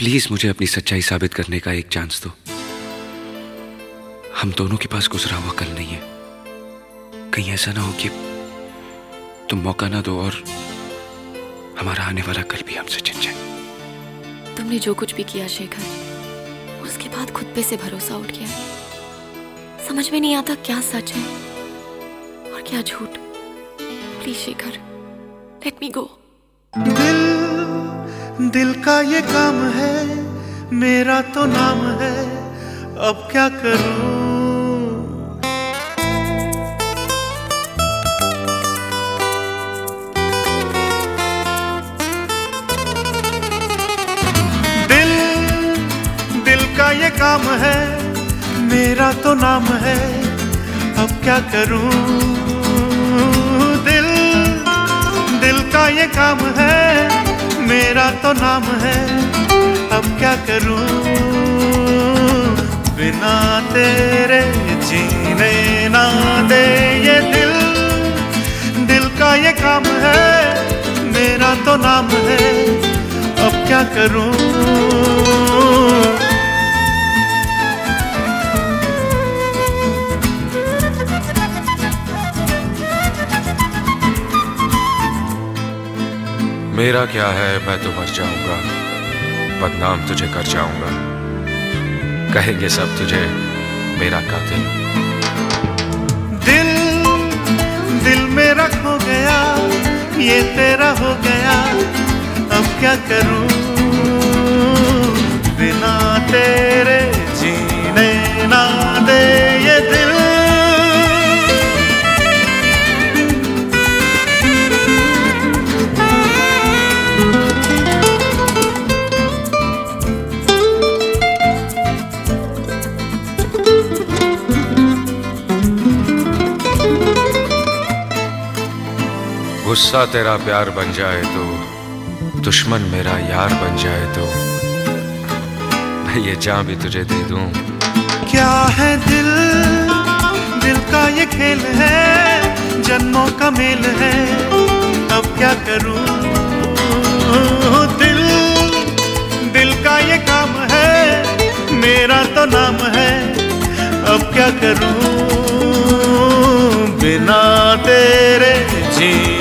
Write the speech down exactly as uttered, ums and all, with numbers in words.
Please मुझे अपनी सच्चाई साबित करने का एक चांस दो। हम दोनों के पास गुजरा हुआ कल नहीं है। कहीं ऐसा ना हो कि तुम मौका ना दो और हमारा आने वाला कल भी हमसे छिन जाए। तुमने जो कुछ भी किया शेखर, उसके बाद खुद पे से भरोसा उठ गया। समझ में नहीं आता क्या सच है और क्या झूठ। Please Shekhar, let me go. दिल दिल का ये काम है, मेरा तो नाम है, अब क्या करूं। दिल दिल का ये काम है, मेरा तो नाम है, अब क्या करूं। दिल दिल का ये काम है, मेरा तो नाम है, अब क्या करूं। बिना तेरे जीने ना दे ये दिल। दिल का ये काम है, मेरा तो नाम है, अब क्या करूं। मेरा क्या है, मैं तो मर जाऊंगा, बदनाम तुझे कर जाऊंगा, कहेंगे सब तुझे मेरा कातिल। दिल दिल मेरा खो गया, ये तेरा हो गया, अब क्या करूं। बिना तेरे जीने ना दे ये दिल। गुस्सा तेरा प्यार बन जाए तो, दुश्मन मेरा यार बन जाए तो, मैं ये जान भी तुझे दे दूं। क्या है दिल, दिल का ये खेल है, जन्मों का मेल है, अब क्या करूं। दिल दिल का ये काम है, मेरा तो नाम है, अब क्या करूं। बिना तेरे जी